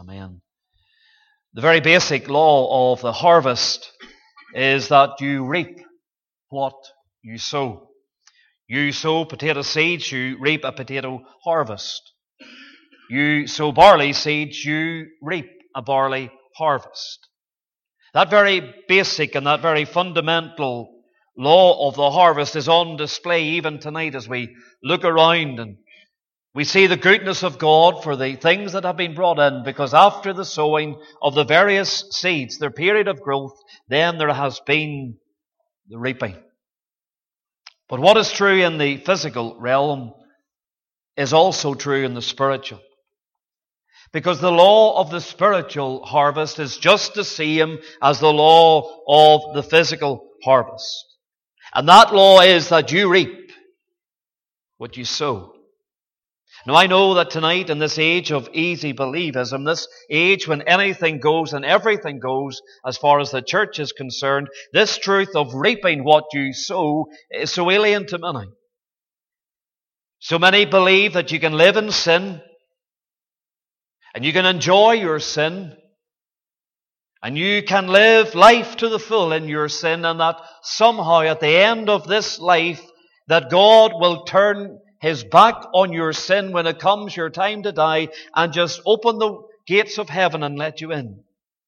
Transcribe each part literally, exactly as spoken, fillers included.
Amen. The very basic law of the harvest is that you reap what you sow. You sow potato seeds, you reap a potato harvest. You sow barley seeds, you reap a barley harvest. That very basic and that very fundamental law of the harvest is on display even tonight as we look around and we see the goodness of God for the things that have been brought in, because after the sowing of the various seeds, their period of growth, then there has been the reaping. But what is true in the physical realm is also true in the spiritual. Because the law of the spiritual harvest is just the same as the law of the physical harvest. And that law is that you reap what you sow. Now I know that tonight in this age of easy believism, this age when anything goes and everything goes as far as the church is concerned, this truth of reaping what you sow is so alien to many. So many believe that you can live in sin and you can enjoy your sin and you can live life to the full in your sin, and that somehow at the end of this life that God will turn His back on your sin when it comes your time to die and just open the gates of heaven and let you in.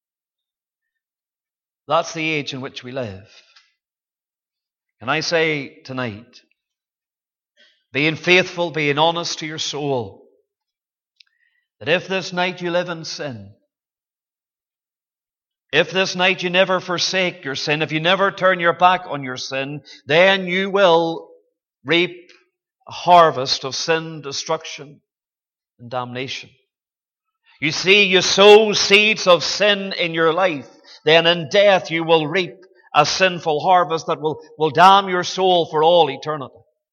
That's the age in which we live. And I say tonight, being faithful, being honest to your soul, that if this night you live in sin, if this night you never forsake your sin, if you never turn your back on your sin, then you will reap a harvest of sin, destruction, and damnation. You see, you sow seeds of sin in your life, then in death you will reap a sinful harvest that will, will damn your soul for all eternity.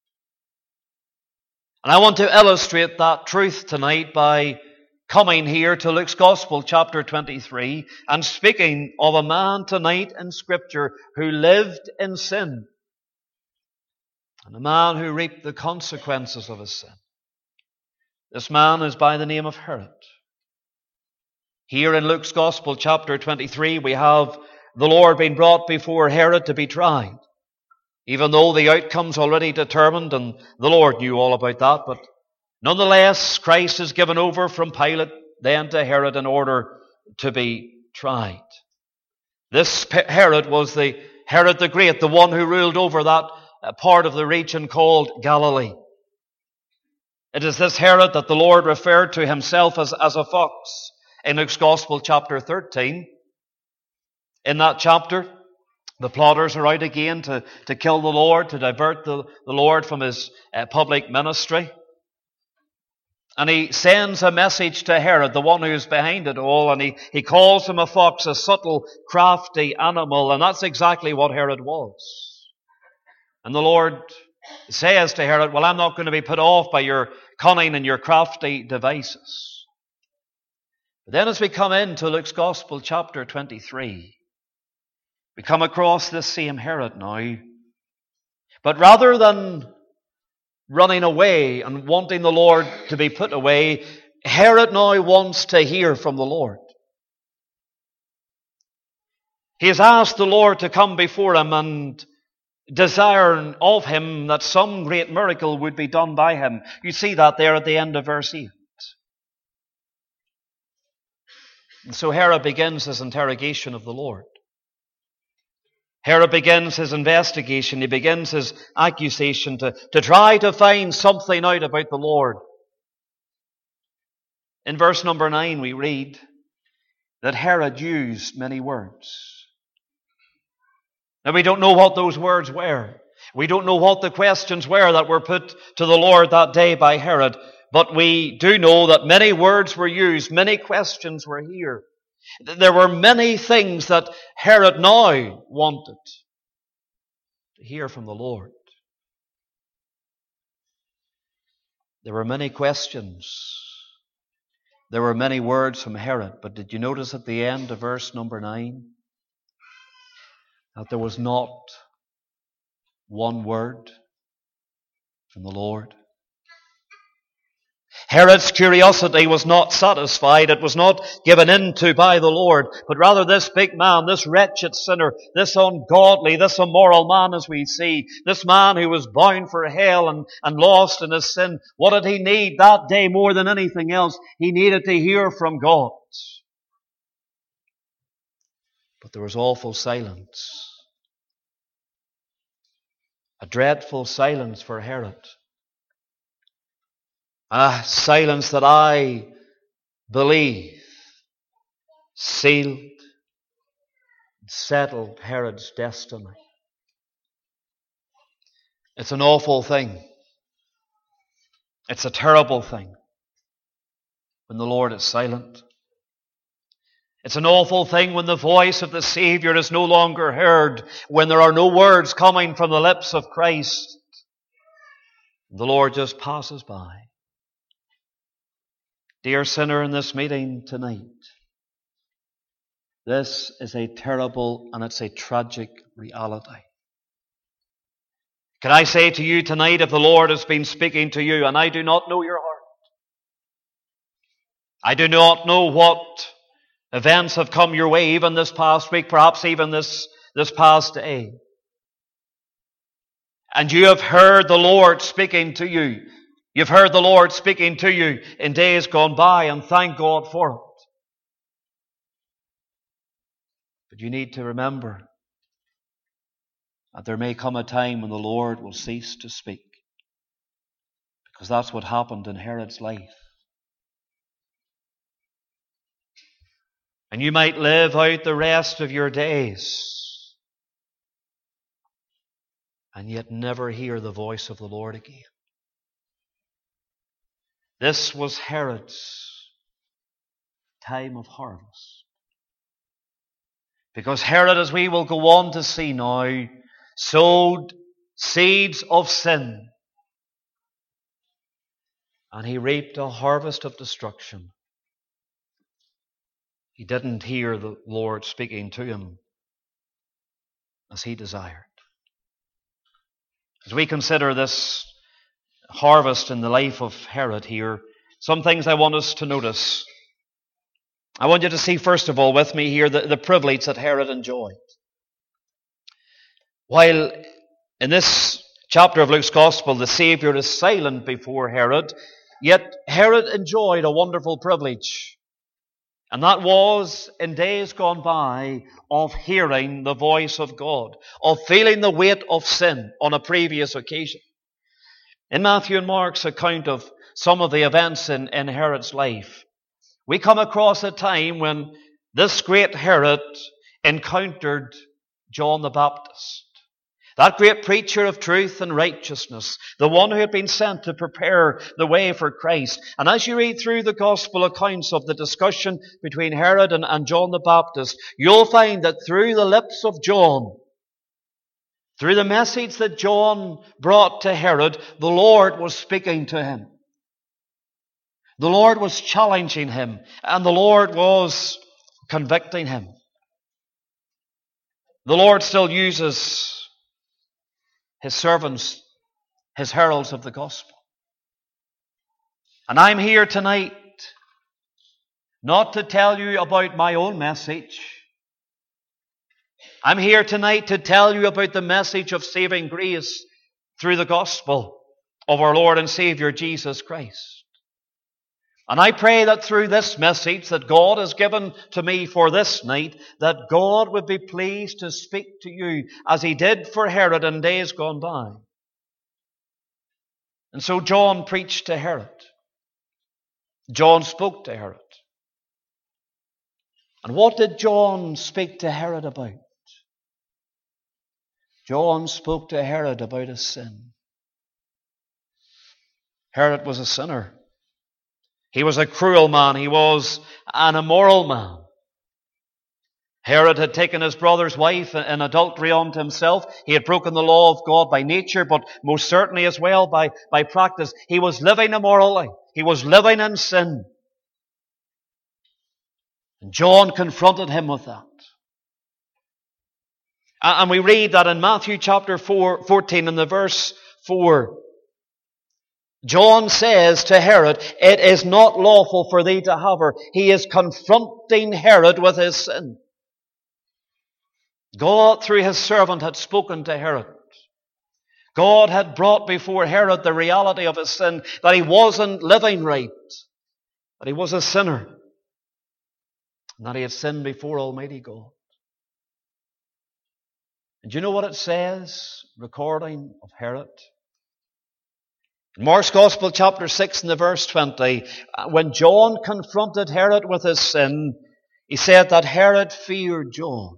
And I want to illustrate that truth tonight by coming here to Luke's Gospel, chapter twenty-three, and speaking of a man tonight in Scripture who lived in sin, and a man who reaped the consequences of his sin. This man is by the name of Herod. Here in Luke's Gospel, chapter twenty-three, we have the Lord being brought before Herod to be tried, even though the outcome's already determined, and the Lord knew all about that. But nonetheless, Christ is given over from Pilate then to Herod in order to be tried. This Herod was the Herod the Great, the one who ruled over that part of the region called Galilee. It is this Herod that the Lord referred to himself as, as a fox in Luke's Gospel, chapter thirteen. In that chapter, the plotters are out again to, to kill the Lord, to divert the, the Lord from his uh, public ministry. And he sends a message to Herod, the one who's behind it all, and he, he calls him a fox, a subtle, crafty animal, and that's exactly what Herod was. And the Lord says to Herod, well, I'm not going to be put off by your cunning and your crafty devices. But then as we come into Luke's Gospel, chapter twenty-three, we come across this same Herod now. But rather than running away and wanting the Lord to be put away, Herod now wants to hear from the Lord. He has asked the Lord to come before him and desire of him that some great miracle would be done by him. You see that there at the end of verse eight. And so Herod begins his interrogation of the Lord. Herod begins his investigation. He begins his accusation to, to try to find something out about the Lord. In verse number nine we read that Herod used many words. Now we don't know what those words were. We don't know what the questions were that were put to the Lord that day by Herod. But we do know that many words were used, many questions were here. There were many things that Herod now wanted to hear from the Lord. There were many questions. There were many words from Herod. But did you notice at the end of verse number nine that there was not one word from the Lord? Herod's curiosity was not satisfied. It was not given in to by the Lord. But rather this big man, this wretched sinner, this ungodly, this immoral man as we see, this man who was bound for hell and, and lost in his sin, what did he need that day more than anything else? He needed to hear from God. But there was awful silence. A dreadful silence for Herod. A silence that I believe sealed and settled Herod's destiny. It's an awful thing. It's a terrible thing when the Lord is silent. It's an awful thing when the voice of the Savior is no longer heard, when there are no words coming from the lips of Christ. The Lord just passes by. Dear sinner in this meeting tonight, this is a terrible and it's a tragic reality. Can I say to you tonight, if the Lord has been speaking to you, and I do not know your heart, I do not know what events have come your way, even this past week, perhaps even this, this past day, and you have heard the Lord speaking to you, You've heard the Lord speaking to you in days gone by, and thank God for it. But you need to remember that there may come a time when the Lord will cease to speak. Because that's what happened in Herod's life. And you might live out the rest of your days and yet never hear the voice of the Lord again. This was Herod's time of harvest. Because Herod, as we will go on to see now, sowed seeds of sin. And he reaped a harvest of destruction. He didn't hear the Lord speaking to him as he desired. As we consider this harvest in the life of Herod here, some things I want us to notice. I want you to see, first of all, with me here, the, the privilege that Herod enjoyed. While in this chapter of Luke's Gospel, the Savior is silent before Herod, yet Herod enjoyed a wonderful privilege. And that was, in days gone by, of hearing the voice of God, of feeling the weight of sin on a previous occasion. In Matthew and Mark's account of some of the events in, in Herod's life, we come across a time when this great Herod encountered John the Baptist. That great preacher of truth and righteousness, the one who had been sent to prepare the way for Christ. And as you read through the gospel accounts of the discussion between Herod and, and John the Baptist, you'll find that through the lips of John, through the message that John brought to Herod, the Lord was speaking to him. The Lord was challenging him, and the Lord was convicting him. The Lord still uses His servants, His heralds of the gospel. And I'm here tonight not to tell you about my own message. I'm here tonight to tell you about the message of saving grace through the gospel of our Lord and Savior Jesus Christ. And I pray that through this message that God has given to me for this night, that God would be pleased to speak to you as He did for Herod in days gone by. And so John preached to Herod. John spoke to Herod. And what did John speak to Herod about? John spoke to Herod about his sin. Herod was a sinner. He was a cruel man. He was an immoral man. Herod had taken his brother's wife in adultery unto himself. He had broken the law of God by nature, but most certainly as well by, by practice. He was living immorally. He was living in sin. And John confronted him with that. And we read that in Matthew chapter four, fourteen, in the verse four, John says to Herod, it is not lawful for thee to have her. He is confronting Herod with his sin. God, through his servant, had spoken to Herod. God had brought before Herod the reality of his sin, that he wasn't living right, that he was a sinner, and that he had sinned before Almighty God. And do you know what it says, recording of Herod? In Mark's Gospel, chapter six, and the verse twenty, when John confronted Herod with his sin, he said that Herod feared John,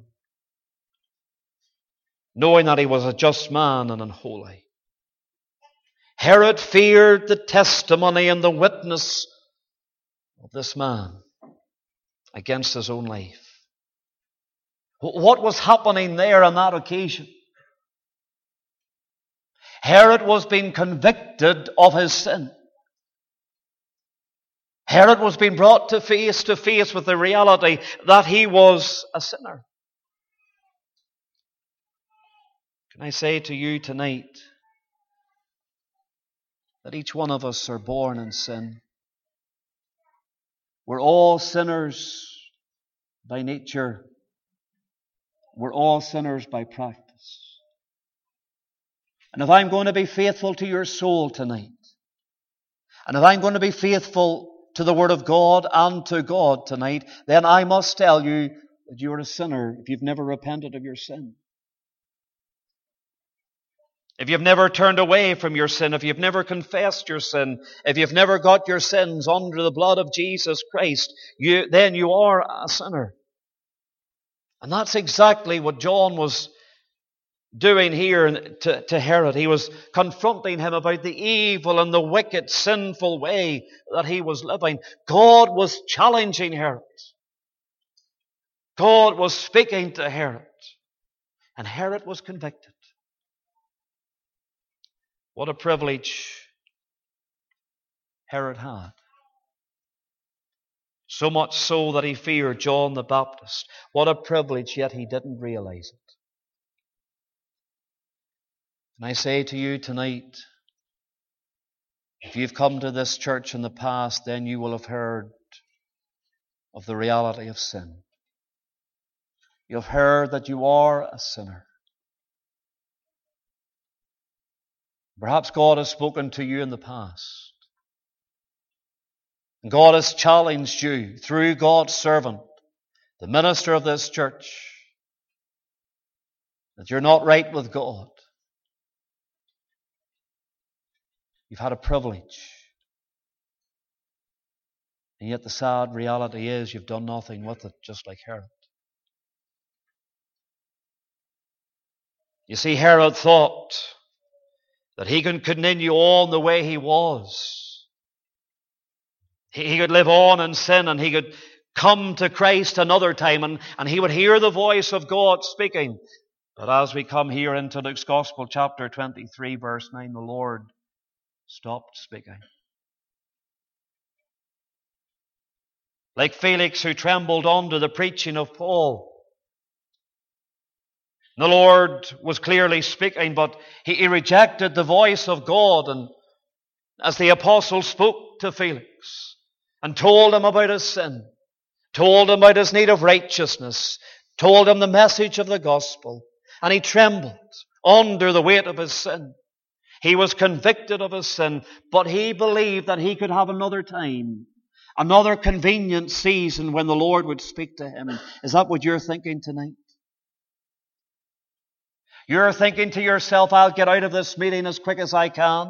knowing that he was a just man and unholy. Herod feared the testimony and the witness of this man against his own life. What was happening there on that occasion? Herod was being convicted of his sin. Herod was being brought to face to face with the reality that he was a sinner. Can I say to you tonight that each one of us are born in sin? We're all sinners by nature. We're all sinners by practice. And if I'm going to be faithful to your soul tonight, and if I'm going to be faithful to the Word of God and to God tonight, then I must tell you that you're a sinner if you've never repented of your sin. If you've never turned away from your sin, if you've never confessed your sin, if you've never got your sins under the blood of Jesus Christ, you, then you are a sinner. And that's exactly what John was doing here to, to Herod. He was confronting him about the evil and the wicked, sinful way that he was living. God was challenging Herod. God was speaking to Herod. And Herod was convicted. What a privilege Herod had. So much so that he feared John the Baptist. What a privilege, yet he didn't realize it. And I say to you tonight, if you've come to this church in the past, then you will have heard of the reality of sin. You've heard that you are a sinner. Perhaps God has spoken to you in the past. And God has challenged you through God's servant, the minister of this church, that you're not right with God. You've had a privilege. And yet the sad reality is you've done nothing with it, just like Herod. You see, Herod thought that he could continue on the way he was. He, he could live on in sin, and he could come to Christ another time, and, and he would hear the voice of God speaking. But as we come here into Luke's Gospel, chapter twenty-three, verse nine, the Lord stopped speaking. Like Felix, who trembled under the preaching of Paul. The Lord was clearly speaking, but he, he rejected the voice of God. And as the apostle spoke to Felix and told him about his sin, told him about his need of righteousness, told him the message of the gospel, and he trembled under the weight of his sin. He was convicted of his sin, but he believed that he could have another time, another convenient season when the Lord would speak to him. Is that what you're thinking tonight? You're thinking to yourself, I'll get out of this meeting as quick as I can.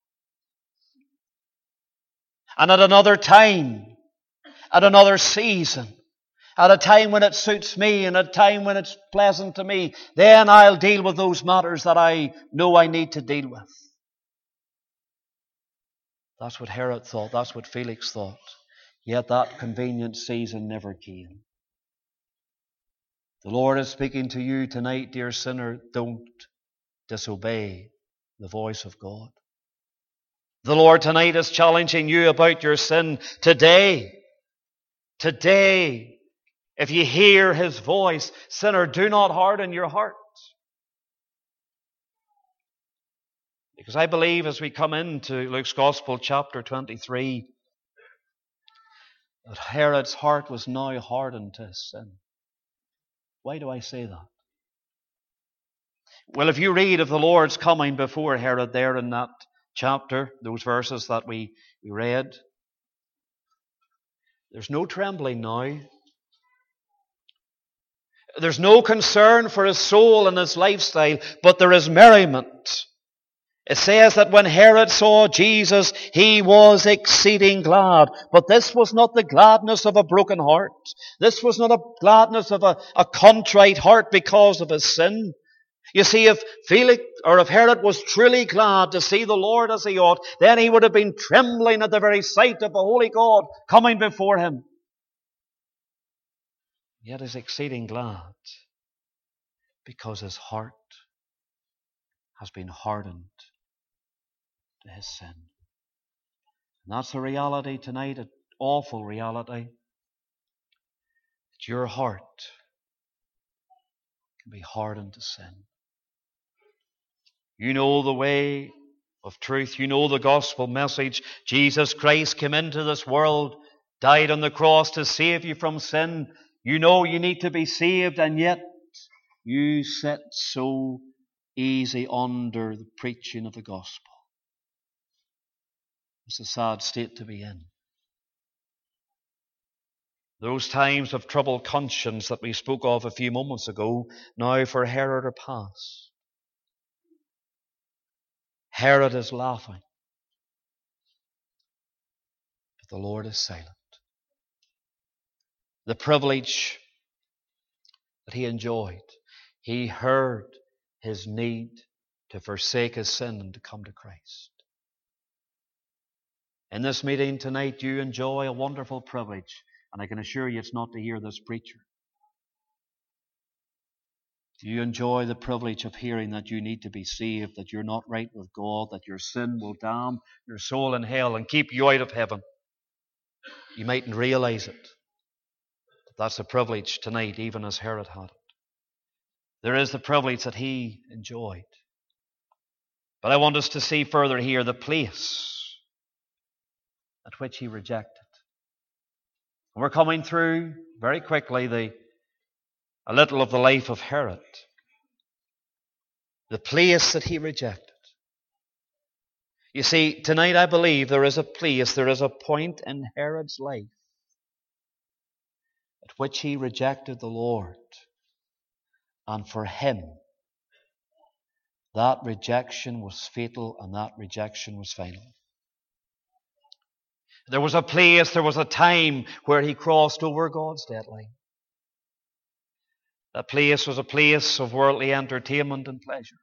And at another time, at another season, at a time when it suits me and a time when it's pleasant to me, then I'll deal with those matters that I know I need to deal with. That's what Herod thought. That's what Felix thought. Yet that convenient season never came. The Lord is speaking to you tonight, dear sinner. Don't disobey the voice of God. The Lord tonight is challenging you about your sin today. Today, if you hear His voice, sinner, do not harden your heart. Because I believe as we come into Luke's Gospel, chapter twenty-three, that Herod's heart was now hardened to his sin. Why do I say that? Well, if you read of the Lord's coming before Herod there in that chapter, those verses that we, we read, there's no trembling now. There's no concern for his soul and his lifestyle, but there is merriment. It says that when Herod saw Jesus, he was exceeding glad. But this was not the gladness of a broken heart. This was not a gladness of a, a contrite heart because of his sin. You see, if Felix or if Herod was truly glad to see the Lord as he ought, then he would have been trembling at the very sight of the Holy God coming before him. Yet is exceeding glad because his heart has been hardened to his sin. And that's a reality tonight, an awful reality, that your heart can be hardened to sin. You know the way of truth. You know the gospel message. Jesus Christ came into this world, died on the cross to save you from sin. You know you need to be saved, and yet you sit so easy under the preaching of the gospel. It's a sad state to be in. Those times of troubled conscience that we spoke of a few moments ago, now for Herod are past. Herod is laughing, but the Lord is silent. The privilege that he enjoyed, he heard his need to forsake his sin and to come to Christ. In this meeting tonight, you enjoy a wonderful privilege, and I can assure you it's not to hear this preacher. Do you enjoy the privilege of hearing that you need to be saved, that you're not right with God, that your sin will damn your soul in hell and keep you out of heaven? You mightn't realize it. But that's a privilege tonight, even as Herod had it. There is the privilege that he enjoyed. But I want us to see further here the place at which he rejected. And we're coming through very quickly the a little of the life of Herod. The place that he rejected. You see, tonight I believe there is a place, there is a point in Herod's life at which he rejected the Lord. And for him, that rejection was fatal and that rejection was final. There was a place, there was a time where he crossed over God's deadline. That place was a place of worldly entertainment and pleasure.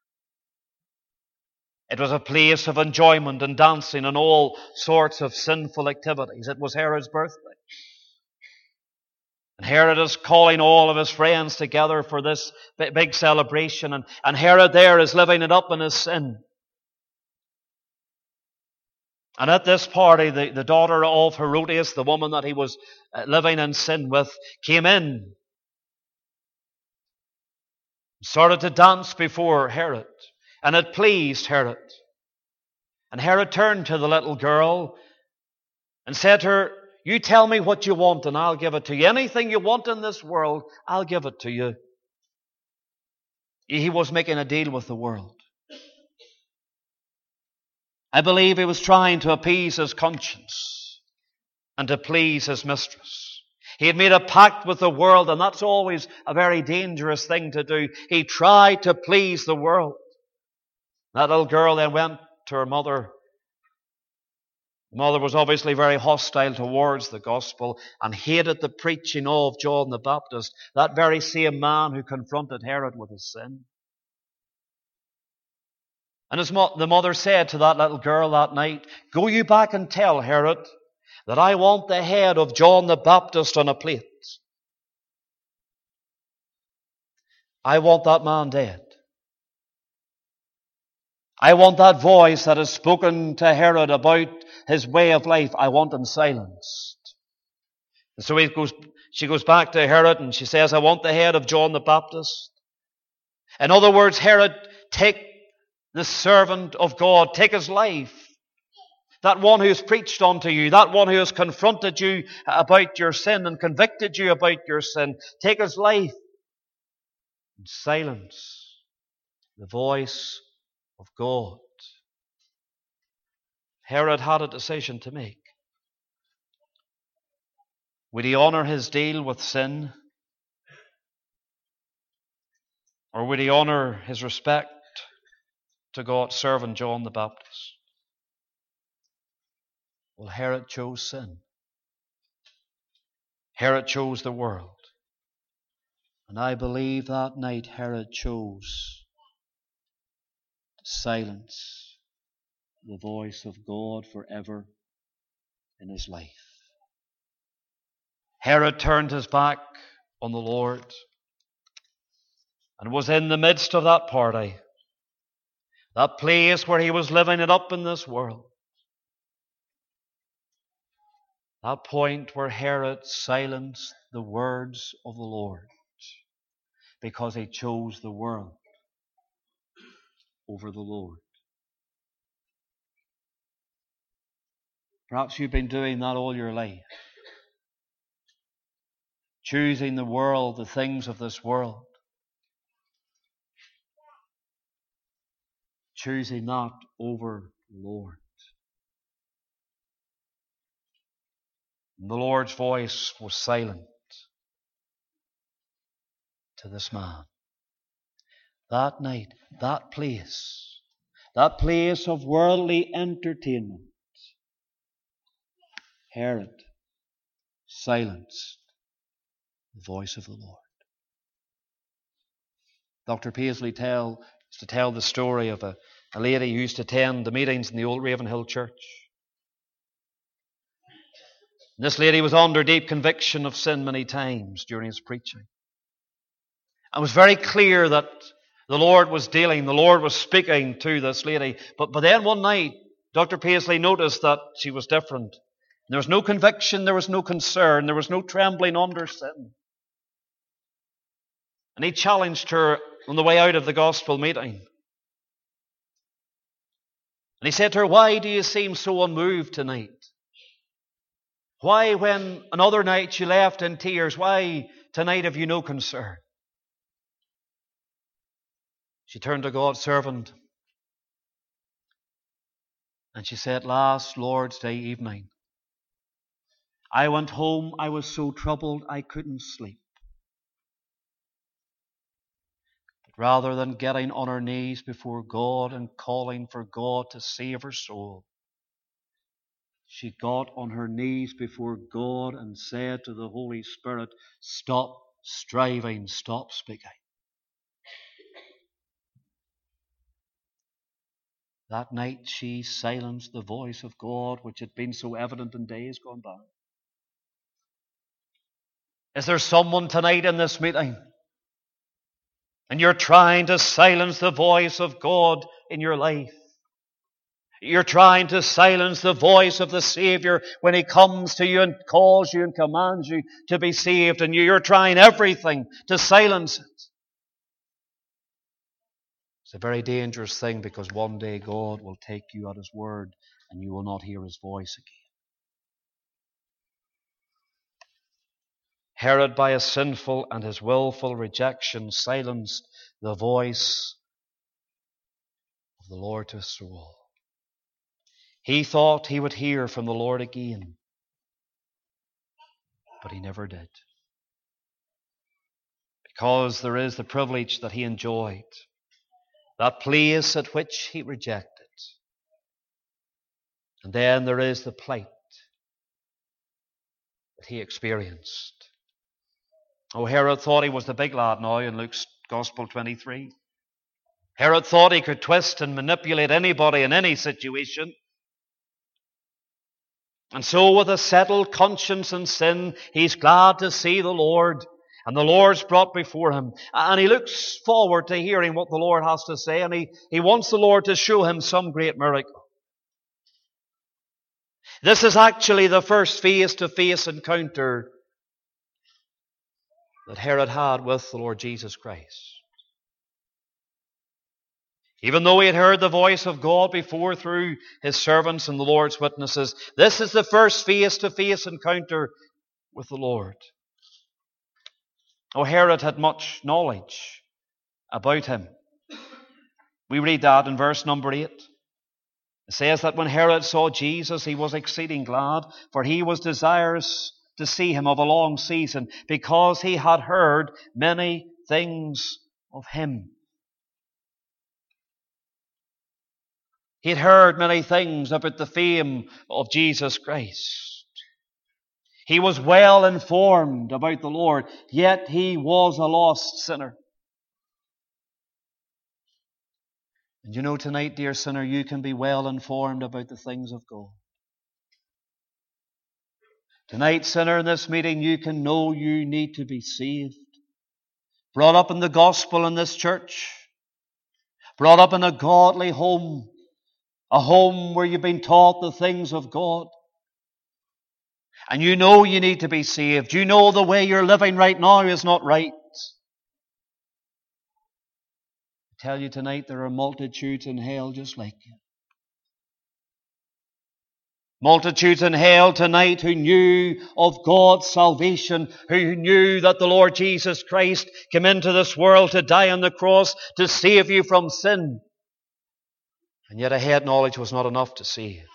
It was a place of enjoyment and dancing and all sorts of sinful activities. It was Herod's birthday. And Herod is calling all of his friends together for this big celebration. And, and Herod there is living it up in his sin. And at this party, the, the daughter of Herodias, the woman that he was living in sin with, came in. Started to dance before Herod. And it pleased Herod. And Herod turned to the little girl and said to her, "You tell me what you want and I'll give it to you. Anything you want in this world, I'll give it to you." He was making a deal with the world. I believe he was trying to appease his conscience and to please his mistress. He had made a pact with the world, and that's always a very dangerous thing to do. He tried to please the world. That little girl then went to her mother. The mother was obviously very hostile towards the gospel and hated the preaching of John the Baptist, that very same man who confronted Herod with his sin. And his mo- the mother said to that little girl that night, "Go you back and tell Herod that I want the head of John the Baptist on a plate. I want that man dead. I want that voice that has spoken to Herod about his way of life, I want him silenced." And so he goes, she goes back to Herod and she says, "I want the head of John the Baptist." In other words, Herod, take the servant of God, take his life. That one who has preached unto you, that one who has confronted you about your sin and convicted you about your sin, take his life and silence the voice of God. Herod had a decision to make. Would he honor his deal with sin? Or would he honor his respect to God's servant John the Baptist? Well, Herod chose sin. Herod chose the world. And I believe that night Herod chose to silence the voice of God forever in his life. Herod turned his back on the Lord and was in the midst of that party, that place where he was living it up in this world. That point where Herod silenced the words of the Lord because he chose the world over the Lord. Perhaps you've been doing that all your life. Choosing the world, the things of this world. Choosing that over the Lord. And the Lord's voice was silent to this man. That night, that place, that place of worldly entertainment, Herod silenced the voice of the Lord. Doctor Paisley tell, used to tell the story of a, a lady who used to attend the meetings in the old Ravenhill Church. This lady was under deep conviction of sin many times during his preaching. It was very clear that the Lord was dealing, the Lord was speaking to this lady. But, but then one night, Doctor Paisley noticed that she was different. There was no conviction, there was no concern, there was no trembling under sin. And he challenged her on the way out of the gospel meeting. And he said to her, "Why do you seem so unmoved tonight? Why, when another night you left in tears, why tonight have you no concern?" She turned to God's servant and she said, "Last Lord's Day evening, I went home, I was so troubled I couldn't sleep. But rather than getting on her knees before God and calling for God to save her soul, she got on her knees before God and said to the Holy Spirit, 'Stop striving, stop speaking.'" That night she silenced the voice of God, which had been so evident in days gone by. Is there someone tonight in this meeting, and you're trying to silence the voice of God in your life? You're trying to silence the voice of the Savior when He comes to you and calls you and commands you to be saved, and you're trying everything to silence it. It's a very dangerous thing, because one day God will take you at His word and you will not hear His voice again. Herod, by his sinful and his willful rejection, silenced the voice of the Lord to his soul. He thought he would hear from the Lord again, but he never did. Because there is the privilege that he enjoyed, that place at which he rejected. And then there is the plight that he experienced. Oh, Herod thought he was the big lad now in Luke's Gospel twenty-three. Herod thought he could twist and manipulate anybody in any situation. And so, with a settled conscience and sin, he's glad to see the Lord. And the Lord's brought before him. And he looks forward to hearing what the Lord has to say. And he, he wants the Lord to show him some great miracle. This is actually the first face-to-face encounter that Herod had with the Lord Jesus Christ. Even though he had heard the voice of God before through his servants and the Lord's witnesses, this is the first face-to-face encounter with the Lord. Oh, Herod had much knowledge about him. We read that in verse number eight. It says that when Herod saw Jesus, he was exceeding glad, for he was desirous to see him of a long season, because he had heard many things of him. He had heard many things about the fame of Jesus Christ. He was well informed about the Lord, yet he was a lost sinner. And you know, tonight, dear sinner, you can be well informed about the things of God. Tonight, sinner, in this meeting, you can know you need to be saved. Brought up in the gospel in this church. Brought up in a godly home. A home where you've been taught the things of God. And you know you need to be saved. You know the way you're living right now is not right. I tell you tonight, there are multitudes in hell just like you. Multitudes in hell tonight who knew of God's salvation, who knew that the Lord Jesus Christ came into this world to die on the cross to save you from sin. And yet a head knowledge was not enough to save.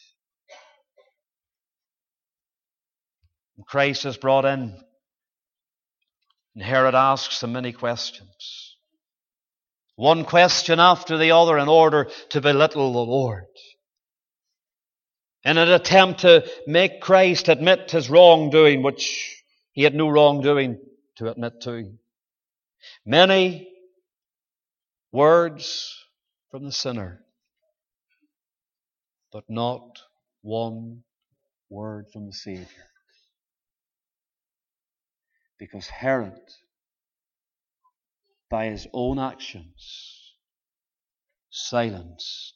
And Christ is brought in. And Herod asks him many questions. One question after the other in order to belittle the Lord. In an attempt to make Christ admit his wrongdoing, which he had no wrongdoing to admit to. Many words from the sinner, but not one word from the Savior. Because Herod, by his own actions, silenced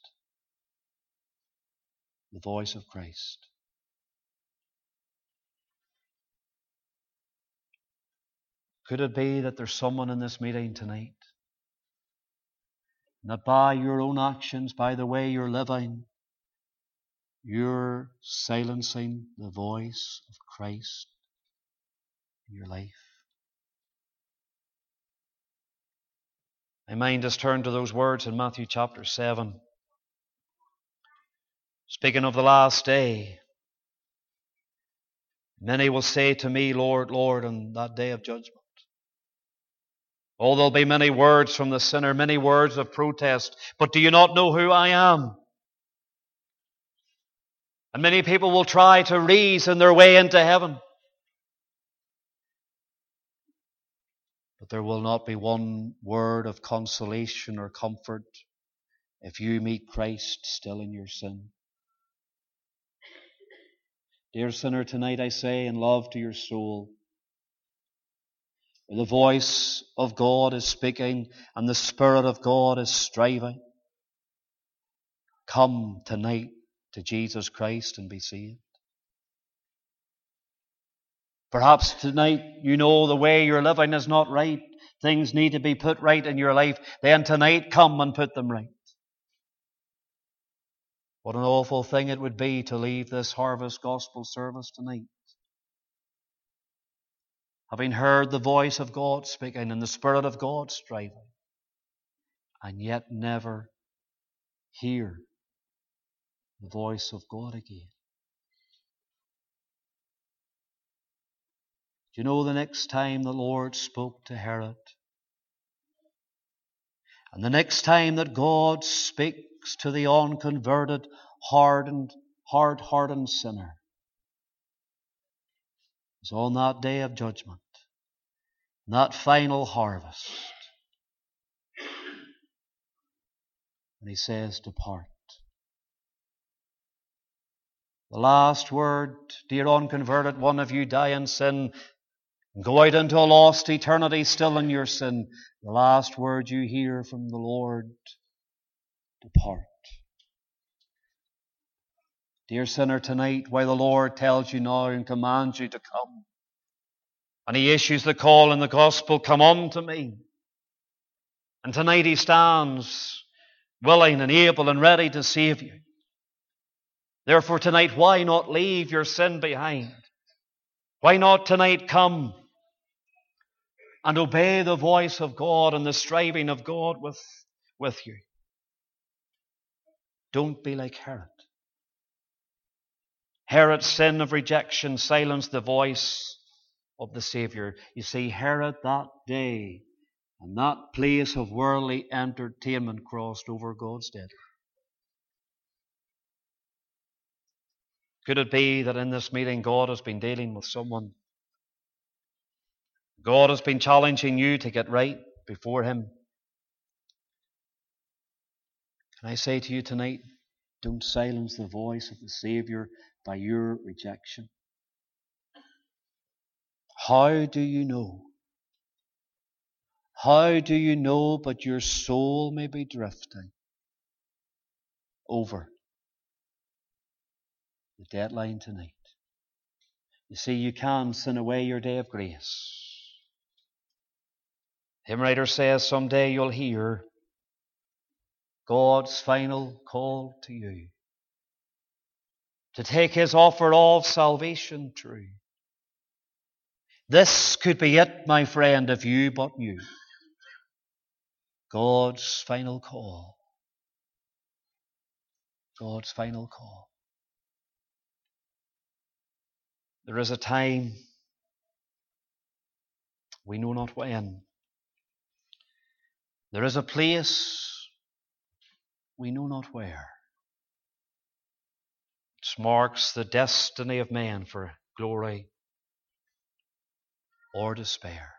the voice of Christ. Could it be that there's someone in this meeting tonight, and that by your own actions, by the way you're living, you're silencing the voice of Christ in your life? My mind has turned to those words in Matthew chapter seven. Speaking of the last day, many will say to me, Lord, Lord, on that day of judgment. Oh, there'll be many words from the sinner, many words of protest. But do you not know who I am? And many people will try to reason their way into heaven. But there will not be one word of consolation or comfort if you meet Christ still in your sin. Dear sinner, tonight I say in love to your soul, the voice of God is speaking and the Spirit of God is striving. Come tonight to Jesus Christ and be saved. Perhaps tonight you know the way you're living is not right. Things need to be put right in your life. Then tonight come and put them right. What an awful thing it would be to leave this harvest gospel service tonight, having heard the voice of God speaking and the Spirit of God striving, and yet never hear the voice of God again. Do you know the next time the Lord spoke to Herod, and the next time that God speaks to the unconverted, hardened, hard-hardened sinner, is on that day of judgment, that final harvest, and he says, depart. The last word, dear unconverted one, if you die in sin and go out into a lost eternity still in your sin, the last word you hear from the Lord, depart. Dear sinner, tonight, while the Lord tells you now and commands you to come, and he issues the call in the gospel, come unto me. And tonight he stands willing and able and ready to save you. Therefore tonight, why not leave your sin behind? Why not tonight come and obey the voice of God and the striving of God with, with you? Don't be like Herod. Herod's sin of rejection silenced the voice of the Saviour. You see, Herod that day and that place of worldly entertainment crossed over God's dead. Could it be that in this meeting God has been dealing with someone? God has been challenging you to get right before Him. Can I say to you tonight, don't silence the voice of the Saviour by your rejection. How do you know? How do you know but your soul may be drifting over the deadline tonight? You see, you can sin away your day of grace. The hymn writer says someday you'll hear God's final call to you to take His offer of salvation true. This could be it, my friend, if you but knew God's final call. God's final call. There is a time, we know not when. There is a place, we know not where. It marks the destiny of man for glory or despair.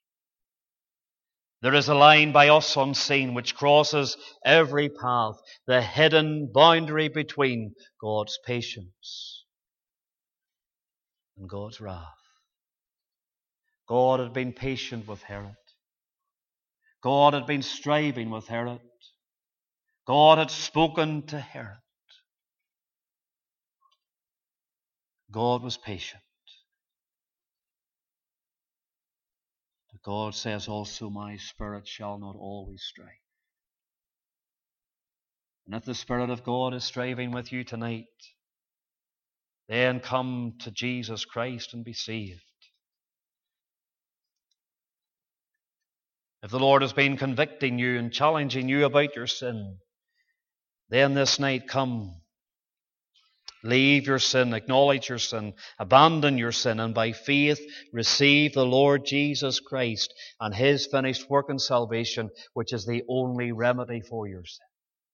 There is a line by us unseen which crosses every path, the hidden boundary between God's patience and God's wrath. God had been patient with Herod. God had been striving with Herod. God had spoken to Herod. God was patient. But God says also, my spirit shall not always strive. And if the Spirit of God is striving with you tonight, then come to Jesus Christ and be saved. If the Lord has been convicting you and challenging you about your sin, then this night come. Leave your sin, acknowledge your sin, abandon your sin, and by faith receive the Lord Jesus Christ and His finished work in salvation, which is the only remedy for your sin.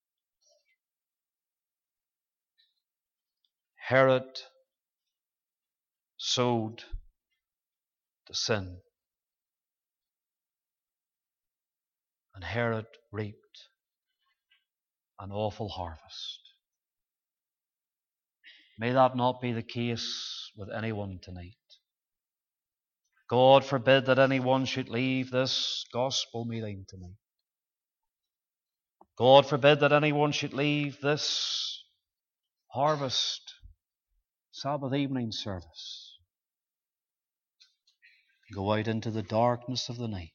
Herod sowed to sin, and Herod reaped an awful harvest. May that not be the case with anyone tonight. God forbid that anyone should leave this gospel meeting tonight. God forbid that anyone should leave this harvest Sabbath evening service, go out into the darkness of the night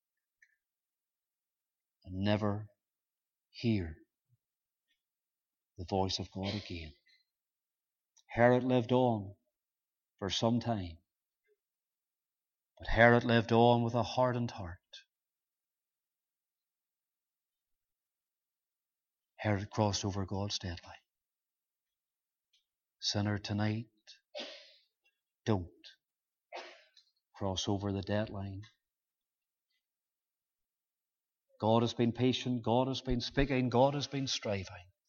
and never hear the voice of God again. Herod lived on for some time, but Herod lived on with a hardened heart. Herod crossed over God's deadline. Sinner, tonight, don't cross over the deadline. God has been patient, God has been speaking, God has been striving.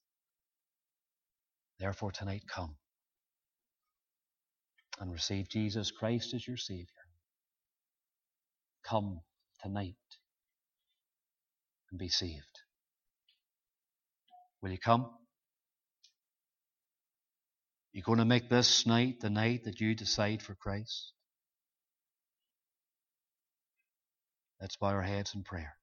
Therefore tonight come and receive Jesus Christ as your Saviour. Come tonight and be saved. Will you come? You're going to make this night the night that you decide for Christ? Let's bow our heads in prayer.